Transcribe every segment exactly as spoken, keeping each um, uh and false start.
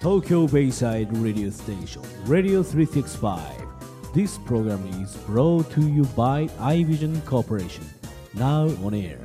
Tokyo Bayside Radio Station Radio three sixty-five. This program is brought to you by iVision Corporation. Now on air.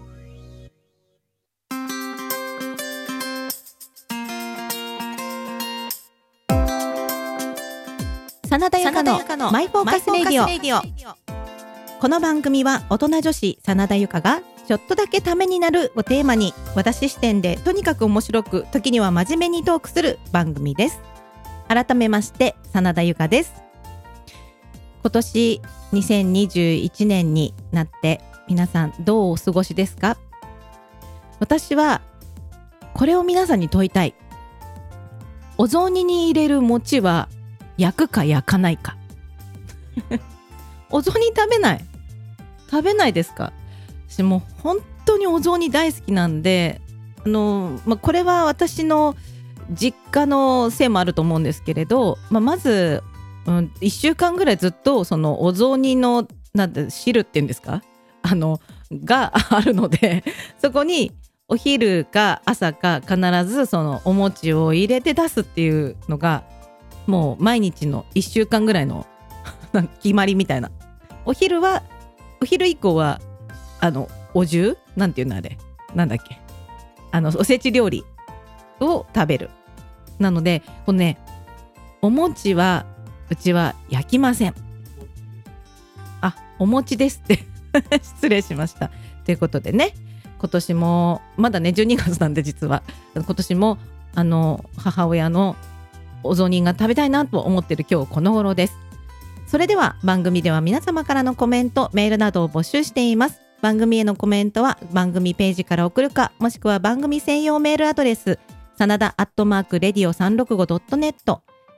真田由香のマイフォーカスレディオ。この番組は大人女子真田由香がちょっとだけためになるをテーマに、私視点でとにかく面白く、時には真面目にトークする番組です。改めまして真田由香です。今年にせんにじゅういちねんになって皆さんどうお過ごしですか？私はこれを皆さんに問いたい。お雑煮に入れる餅は焼くか焼かないかお雑煮食べない食べないですか？私もう本当にお雑煮大好きなんで、あの、まあ、これは私の実家のせいもあると思うんですけれど、まあ、まず、うん、いっしゅうかんぐらいずっとそのお雑煮のなんて汁っていうんですか、あのがあるので、そこにお昼か朝か必ずそのお餅を入れて出すっていうのがもう毎日のいっしゅうかんぐらいの決まりみたいな。お昼はお昼以降はあのお重なんていうのあれなんだっけ、あのおせち料理を食べる。なのでこのね、お餅はうちは焼きません。あ、お餅ですって失礼しました。ということでね、今年もまだねじゅうにがつなんで、実は今年もあの母親のお雑煮が食べたいなと思ってる今日この頃です。それでは番組では皆様からのコメント、メールなどを募集しています。番組へのコメントは番組ページから送るか、もしくは番組専用メールアドレス真田アットマークレディオさんろくごドットネット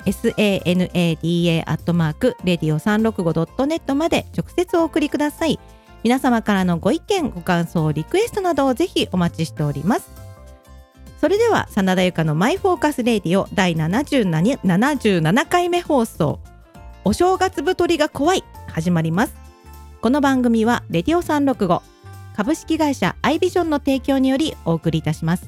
sanada アットマークレディオさんろくごドットネットまで直接お送りください。皆様からのご意見、ご感想、リクエストなどをぜひお待ちしております。それでは真田由香のマイフォーカスレディオ第ななじゅうななかいめ放送、お正月太りが怖い始まります。この番組はレディオさんろくご株式会社アイビジョンの提供によりお送りいたします。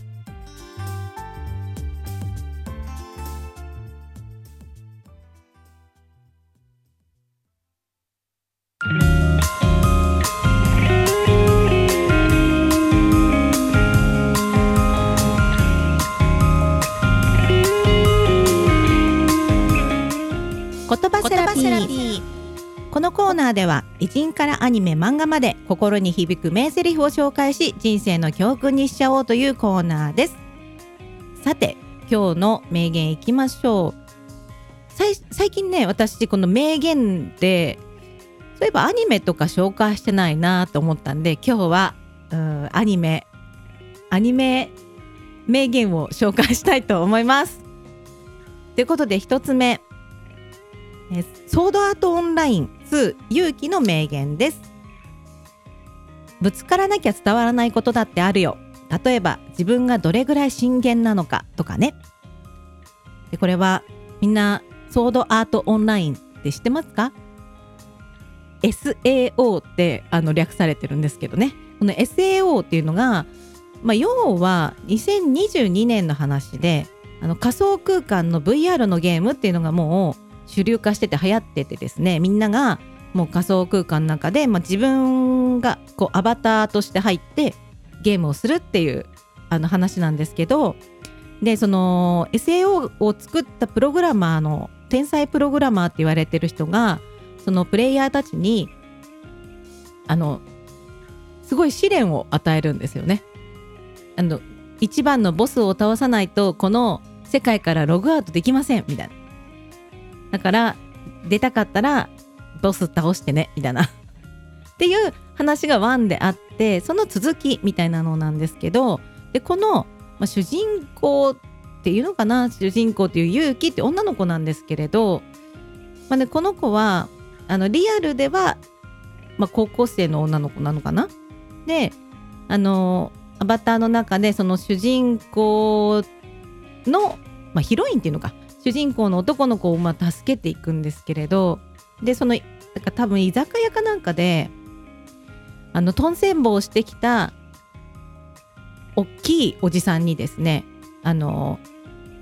言葉セラピー。このコーナーでは偉人からアニメ、漫画まで心に響く名台詞を紹介し、人生の教訓にしちゃおうというコーナーです。さて今日の名言いきましょう。最近ね、私この名言でそういえばアニメとか紹介してないなと思ったんで、今日はうんアニメアニメ名言を紹介したいと思います。ということで一つ目、ソードアートオンラインツー勇気の名言です。ぶつからなきゃ伝わらないことだってあるよ。例えば自分がどれぐらい真剣なのかとかね。でこれはみんなソードアートオンラインって知ってますか？ エスエーオー ってあの略されてるんですけどね、この エスエーオー っていうのが、まあ、要はにせんにじゅうにねんの話で、あの仮想空間の ブイアール のゲームっていうのがもう主流化してて流行っててですね、みんながもう仮想空間の中で、まあ、自分がこうアバターとして入ってゲームをするっていうあの話なんですけど、でその エスエーオー を作ったプログラマーの天才プログラマーって言われてる人が、そのプレイヤーたちにあのすごい試練を与えるんですよね。あの一番のボスを倒さないとこの世界からログアウトできませんみたいな。だから出たかったらボス倒してねみたいなっていう話がワンであって、その続きみたいなのなんですけど、でこの、まあ、主人公っていうのかな、主人公っていう勇気って女の子なんですけれど、まあね、この子はあのリアルでは、まあ、高校生の女の子なのかな。であのアバターの中でその主人公の、まあ、ヒロインっていうのか、主人公の男の子をまあ助けていくんですけれど、でそのなんか多分居酒屋かなんかであのトンセンボをしてきた大きいおじさんにですね、あの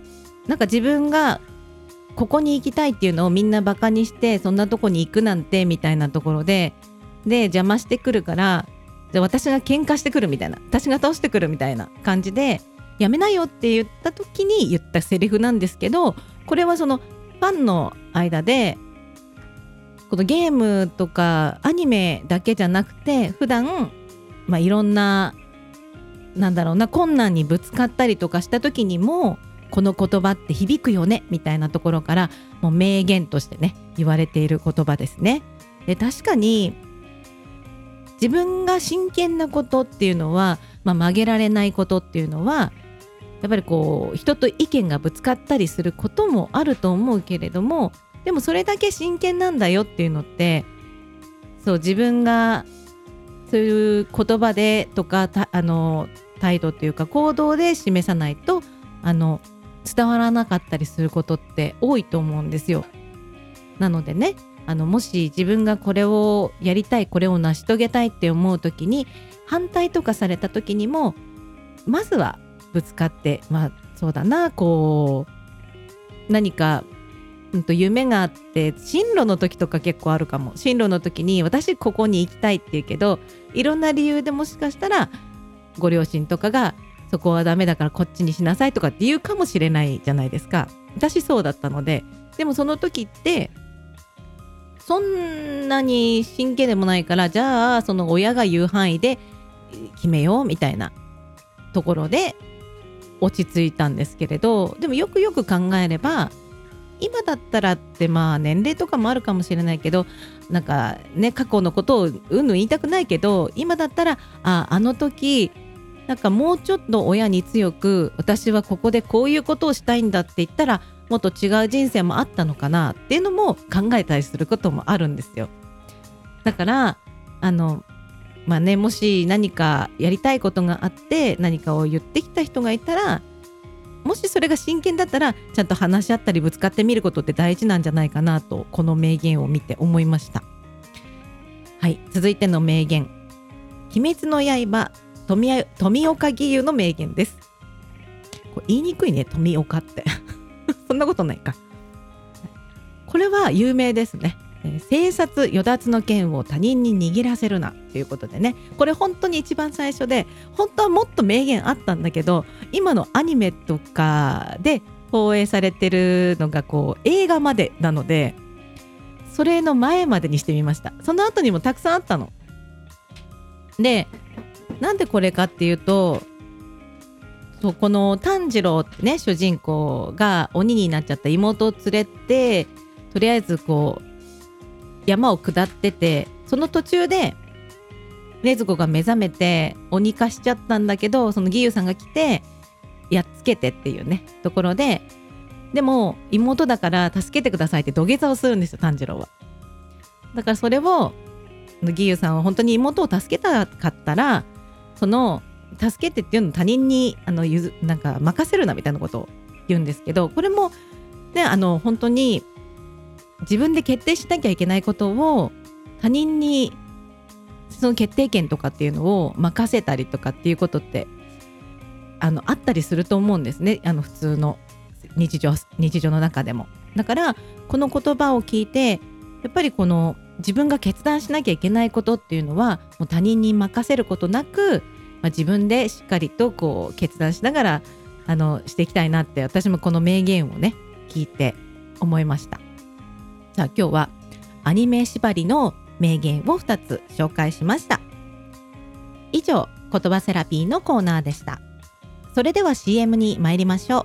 なんか自分がここに行きたいっていうのをみんなバカにして、そんなとこに行くなんてみたいなところでで邪魔してくるから、じゃあ私が喧嘩してくるみたいな、私が倒してくるみたいな感じでやめなよって言った時に言ったセリフなんですけど、これはそのファンの間でこのゲームとかアニメだけじゃなくて、普段まあいろんななんだろうな困難にぶつかったりとかした時にもこの言葉って響くよねみたいなところから、もう名言としてね言われている言葉ですね。で確かに自分が真剣なことっていうのは、まあ、曲げられないことっていうのはやっぱりこう人と意見がぶつかったりすることもあると思うけれども、でもそれだけ真剣なんだよっていうのって、そう自分がそういう言葉でとかたあの態度というか行動で示さないとあの伝わらなかったりすることって多いと思うんですよ。なのでね、あのもし自分がこれをやりたい、これを成し遂げたいって思う時に反対とかされた時にも、まずはぶつかって、まあそうだな、こう何か、うんと夢があって進路の時とか結構あるかも。進路の時に私ここに行きたいって言うけど、いろんな理由でもしかしたらご両親とかがそこはダメだからこっちにしなさいとかって言うかもしれないじゃないですか。私そうだったので、でもその時ってそんなに真剣でもないから、じゃあその親が言う範囲で決めようみたいなところで落ち着いたんですけれど、でもよくよく考えれば今だったらって、まあ年齢とかもあるかもしれないけど、なんかね過去のことをうんぬん言いたくないけど、今だったらああの時なんかもうちょっと親に強く、私はここでこういうことをしたいんだって言ったらもっと違う人生もあったのかなっていうのも考えたりすることもあるんですよ。だからあのまあね、もし何かやりたいことがあって何かを言ってきた人がいたら、もしそれが真剣だったらちゃんと話し合ったりぶつかってみることって大事なんじゃないかなと、この名言を見て思いました。はい、続いての名言、鬼滅の刃富, 富岡義勇の名言です。これ言いにくいね、富岡ってそんなことないか。これは有名ですね。生殺与奪の剣を他人に握らせるなということでね、これ本当に一番最初で、本当はもっと名言あったんだけど、今のアニメとかで放映されてるのがこう映画までなので、それの前までにしてみました。その後にもたくさんあったので、なんでこれかっていうと、そうこの炭治郎ってね、主人公が鬼になっちゃった妹を連れて、とりあえずこう山を下ってて、その途中で禰豆子が目覚めて鬼化しちゃったんだけど、その義勇さんが来てやっつけてっていうねところで、でも妹だから助けてくださいって土下座をするんですよ、炭治郎は。だからそれを義勇さんは本当に妹を助けたかったら、その助けてっていうのを他人にあのゆずなんか任せるなみたいなことを言うんですけど、これもね、あの本当に自分で決定しなきゃいけないことを他人にその決定権とかっていうのを任せたりとかっていうことってあのあったりすると思うんですね、あの普通の日常日常の中でも。だからこの言葉を聞いて、やっぱりこの自分が決断しなきゃいけないことっていうのはもう他人に任せることなく、まあ、自分でしっかりとこう決断しながらあのしていきたいなって、私もこの名言をね聞いて思いました。じゃあ今日はアニメ縛りの名言をふたつ紹介しました。以上、言葉セラピーのコーナーでした。それでは シーエム に参りましょ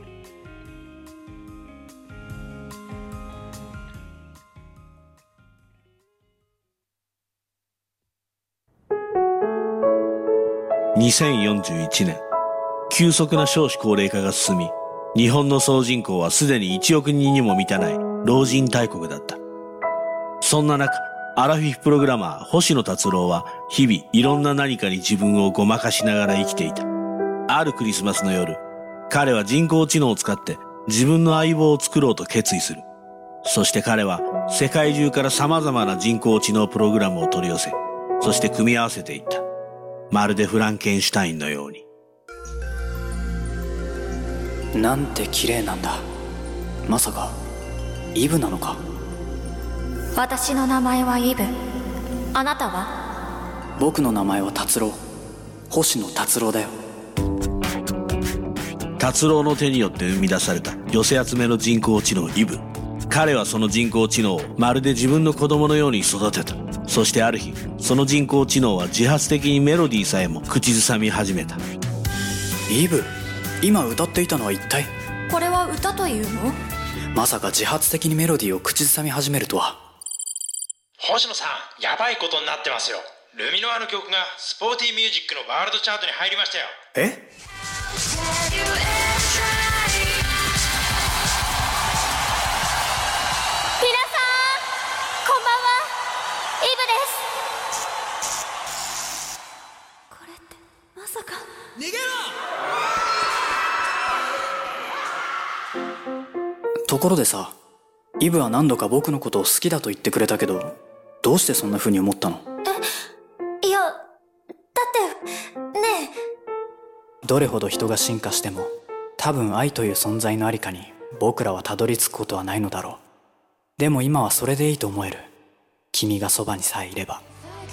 う。にせんよんじゅういちねん、急速な少子高齢化が進み、日本の総人口はすでにいちおくにんにも満たない老人大国だった。そんな中、アラフィフプログラマー星野達郎は日々いろんな何かに自分をごまかしながら生きていた。あるクリスマスの夜、彼は人工知能を使って自分の相棒を作ろうと決意する。そして彼は世界中から様々な人工知能プログラムを取り寄せ、そして組み合わせていった。まるでフランケンシュタインのように。 なんて綺麗なんだまさかイブなのか。 私の名前はイブ。あなたは？ 僕の名前は達郎、星野達郎だよ。 達郎の手によって生み出された寄せ集めの人工知能イブ。彼はその人工知能をまるで自分の子供のように育てた。そしてある日、その人工知能は自発的にメロディーさえも口ずさみ始めた。 イブ、今歌っていたのは一体？ これは歌というの？ まさか自発的にメロディーを口ずさみ始めるとは。 星野さん、やばいことになってますよ。ルミノアの曲がスポーティーミュージックのワールドチャートに入りましたよ。 え？ 皆さん、こんばんは。イブです。これってまさか。逃げろ！ところでさ、イブは何度か僕のことを好きだと言ってくれたけど、どうしてそんな風に思ったの？ え、いや、だってねえ、どれほど人が進化しても多分愛という存在のありかに僕らはたどり着くことはないのだろう。でも今はそれでいいと思える。君がそばにさえいれば。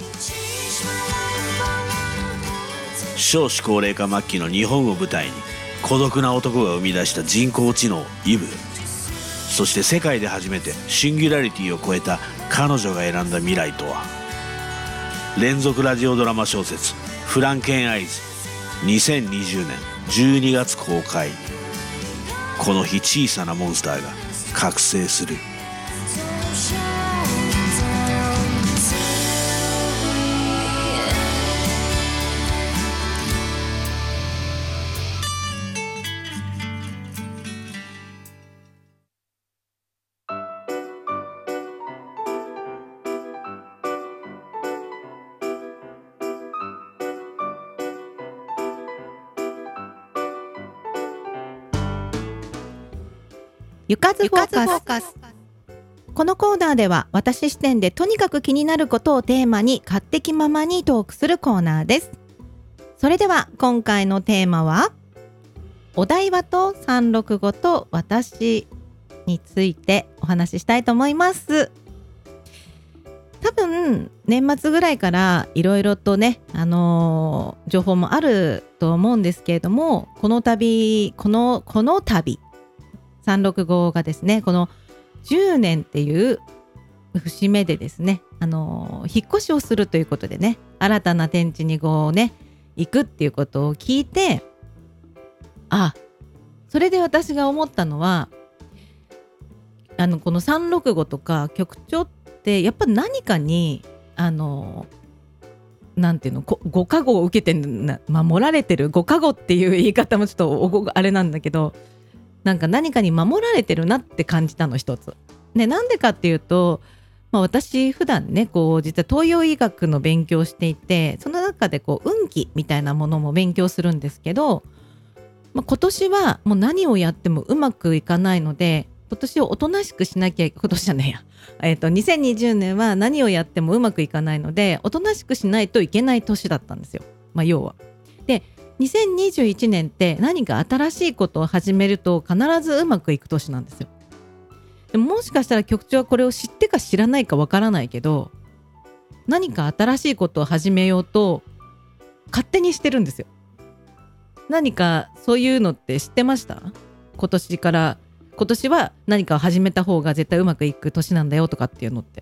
少子高齢化末期の日本を舞台に孤独な男が生み出した人工知能イブ。そして世界で初めてシンギュラリティを超えた彼女が選んだ未来とは。連続ラジオドラマ小説フランケンアイズ、にせんにじゅうねんじゅうにがつ公開。この日小さなモンスターが覚醒する。 ゆかずフォーカス。このコーナーでは私視点でとにかく気になることをテーマに勝手気ままにトークするコーナーです。それでは今回のテーマはお題話とさんろくごと私についてお話ししたいと思います。多分年末ぐらいからいろいろとね、あのー、情報もあると思うんですけれども、この度このこの度さんろくごがですね、このじゅうねんっていう節目でですね、あのー、引っ越しをするということでね、新たな天地にこうね行くっていうことを聞いて、あ、それで私が思ったのは、あのこのさんろくごとか局長ってやっぱ何かにあのー、なんていうの、ご加護を受けてな、守られてる、ご加護っていう言い方もちょっとおあれなんだけど、なんか何かに守られてるなって感じたの一つ。ね、なんでかっていうと、まあ、私普段ね、こう実は東洋医学の勉強をしていて、その中でこう運気みたいなものも勉強するんですけど、まあ、今年はもう何をやってもうまくいかないので、今年をおとなしくしなきゃ、今年じゃねえや、えっとにせんにじゅうねんは何をやってもうまくいかないので、おとなしくしないといけない年だったんですよ。まあ要は。で、にせんにじゅういちねんって何か新しいことを始めると必ずうまくいく年なんですよ。でも、もしかしたら局長はこれを知ってか知らないかわからないけど、何か新しいことを始めようと勝手にしてるんですよ。何かそういうのって知ってました？今年から今年は何かを始めた方が絶対うまくいく年なんだよとかっていうのって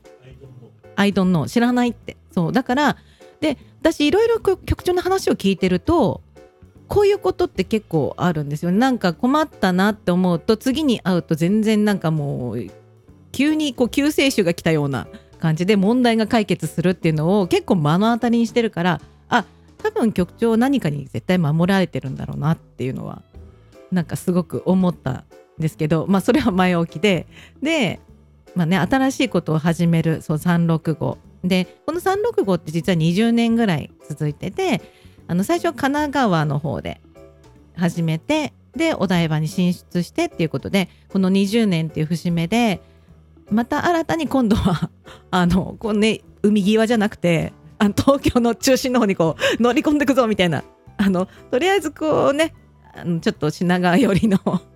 I don't know 知らないって。そうだから、で私いろいろ局長の話を聞いてると、こういうことって結構あるんですよね。なんか困ったなって思うと、次に会うと全然なんかもう急にこう救世主が来たような感じで問題が解決するっていうのを結構目の当たりにしてるから、あ、多分局長何かに絶対守られてるんだろうなっていうのはなんかすごく思ったんですけど、まあそれは前置きで、でまあね、新しいことを始める、そうさんろくごで、このさんろくごって実はにじゅうねんぐらい続いてて、あの最初は神奈川の方で始めて、でお台場に進出してっていうことで、このにじゅうねんっていう節目でまた新たに今度はあのこう、ね、海際じゃなくて、あの東京の中心の方にこう乗り込んでいくぞみたいな、あのとりあえずこうね、あのちょっと品川寄りの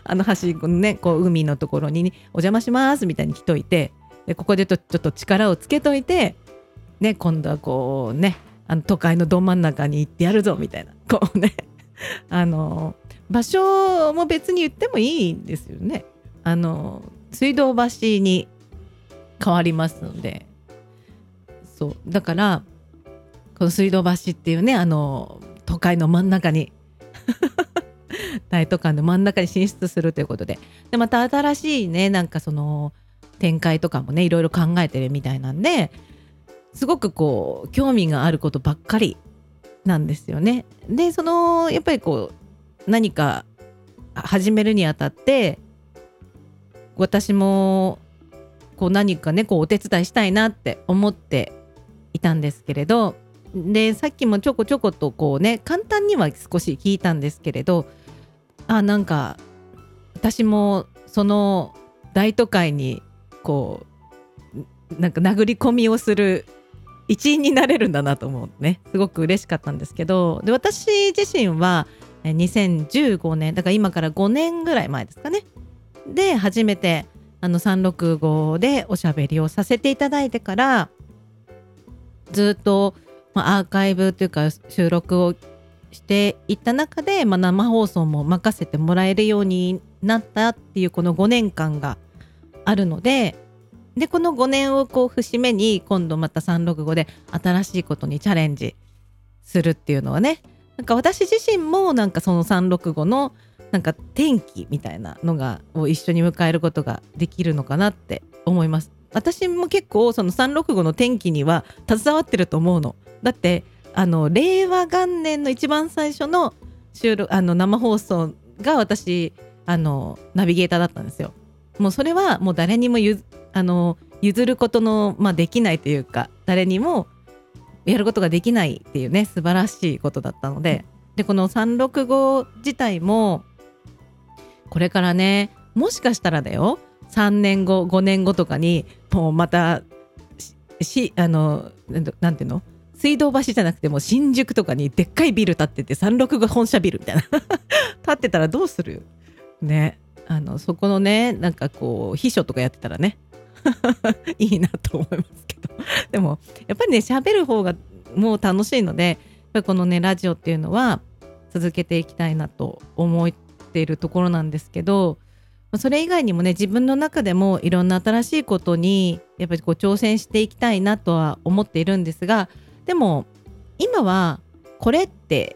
あの端っこのねこう海のところに、ね、お邪魔しますみたいに来といて、でここでちょっと力をつけといて、ね、今度はこうねあの都会のど真ん中に行ってやるぞみたいな、こうねあの場所も別に言ってもいいんですよね。あの水道橋に変わりますので、そうだからこの水道橋っていうねあの都会の真ん中に大都会の真ん中に進出するということで、でまた新しいねなんかその展開とかもねいろいろ考えてるみたいなんで、すごくこう興味があることばっかりなんですよね。でそのやっぱりこう何か始めるにあたって私もこう何かねこうお手伝いしたいなって思っていたんですけれど、でさっきもちょこちょことこうね簡単には少し聞いたんですけれど、あなんか私もその大都会にこうなんか殴り込みをする一員になれるんだなと思うね、すごく嬉しかったんですけど、で私自身はにせんじゅうごねんだから今からごねんぐらい前ですかねで初めてあのさんろくごでおしゃべりをさせていただいてからずっと、まあ、アーカイブというか収録をしていった中で、まあ、生放送も任せてもらえるようになったっていうこのごねんかんがあるので、でこのごねんをこう節目に今度またさんろくごで新しいことにチャレンジするっていうのはね、なんか私自身もなんかそのさんろくごのなんか転機みたいなのがを一緒に迎えることができるのかなって思います。私も結構そのさんろくごの転機には携わってると思うの。だってあの令和元年の一番最初の収録あの生放送が私あのナビゲーターだったんですよ。もうそれはもう誰にもゆあの譲ることの、まあ、できないというか誰にもやることができないっていうね素晴らしいことだったので、でこのさんろくご自体もこれからねもしかしたらだよさんねんごごねんごとかにもうまたしあのなんていうの水道橋じゃなくても新宿とかにでっかいビル建っててさんろくご本社ビルみたいな建ってたらどうするね、あのそこのねなんかこう秘書とかやってたらねいいなと思いますけど、でもやっぱりね喋る方がもう楽しいので、やっぱりこのねラジオっていうのは続けていきたいなと思っているところなんですけど、それ以外にもね自分の中でもいろんな新しいことにやっぱりこう挑戦していきたいなとは思っているんですが、でも今はこれって、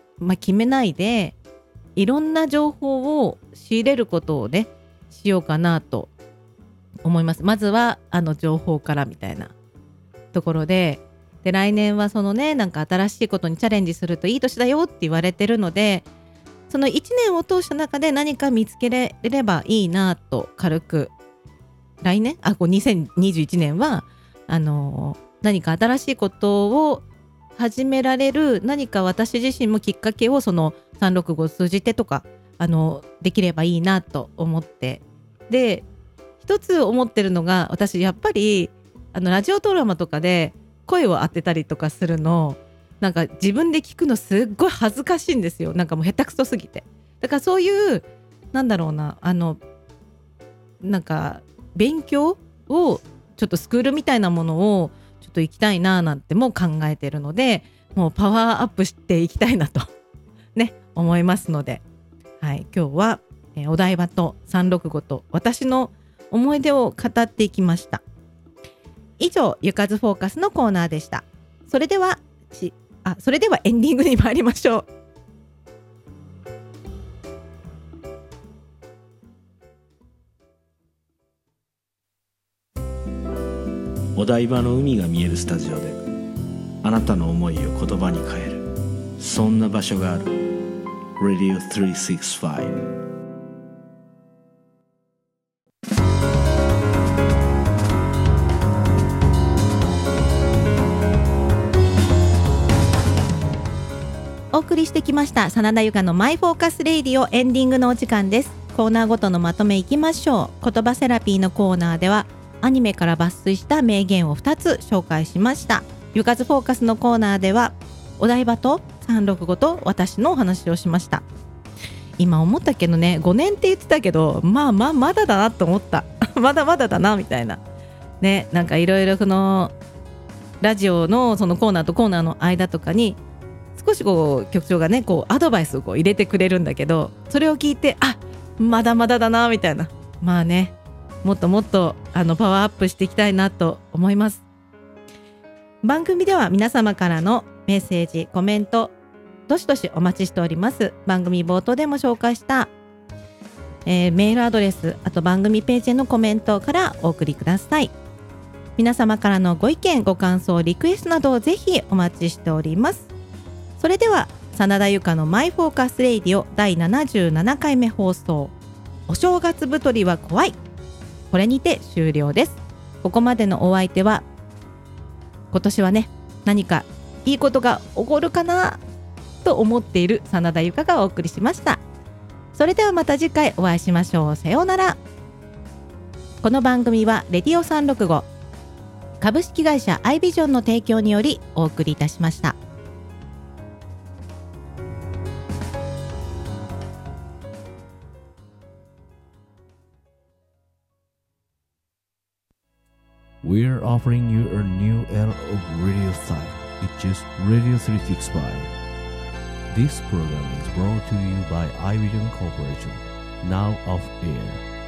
まあ、決めないでいろんな情報を仕入れることをねしようかなと思います。まずはあの情報からみたいなところで、で来年はそのねなんか新しいことにチャレンジするといい年だよって言われてるので、そのいちねんを通した中で何か見つけれればいいなと軽く来年あこうにせんにじゅういちねんはあのー、何か新しいことを始められる何か私自身もきっかけをそのさんろくごを通じてとかあのできればいいなと思って、で一つ思ってるのが私やっぱりあのラジオドラマとかで声を当てたりとかするのなんか自分で聞くのすっごい恥ずかしいんですよ。なんかもう下手くそすぎて。だからそういうなんだろうなあのなんか勉強をちょっとスクールみたいなものをちょっと行きたいななんても考えてるので、もうパワーアップしていきたいなとね思いますので、はい、今日は、えー、お台場とさんろくごと私の思い出を語っていきました。以上ゆかずフォーカスのコーナーでした。それではしあそれではエンディングに参りましょう。 お台場の海が見えるスタジオであなたの思いを言葉に変える、そんな場所がある。 ラディオさんびゃくろくじゅうご。 お送りしてきました真田由香のマイフォーカスレイディオエンディングのお時間です。コーナーごとのまとめいきましょう。言葉セラピーのコーナーではアニメから抜粋した名言をふたつ紹介しました。ゆかずフォーカスのコーナーではお台場とさんろくごと私のお話をしました。 今思ったけどね、ごねんって言ってたけど、まあまあまだだなと思ったまだまだだなみたいなね。なんかいろいろこのラジオのそのコーナーとコーナーの間とかに少しこう局長がねこうアドバイスをこう入れてくれるんだけど、それを聞いて、あ、まだまだだなみたいな、まあね、もっともっとあのパワーアップしていきたいなと思います。番組では皆様からのメッセージ、コメントどしどしお待ちしております。番組冒頭でも紹介した、えー、メールアドレス、あと番組ページへのコメントからお送りください。皆様からのご意見、ご感想、リクエストなどをぜひお待ちしております。それでは真田由香のマイフォーカスレイディオだいななじゅうななかいめ放送、お正月太りは怖い、これにて終了です。ここまでのお相手は、今年はね何かいいことが起こるかなと思っている真田由香がお送りしました。それではまた次回お会いしましょう。さようなら。この番組はレディオさんろくご株式会社アイビジョンの提供によりお送りいたしました。 We're offering you a new era of radio style. It's just Radio three sixty-five. This program is brought to you by iVision Corporation. Now off air.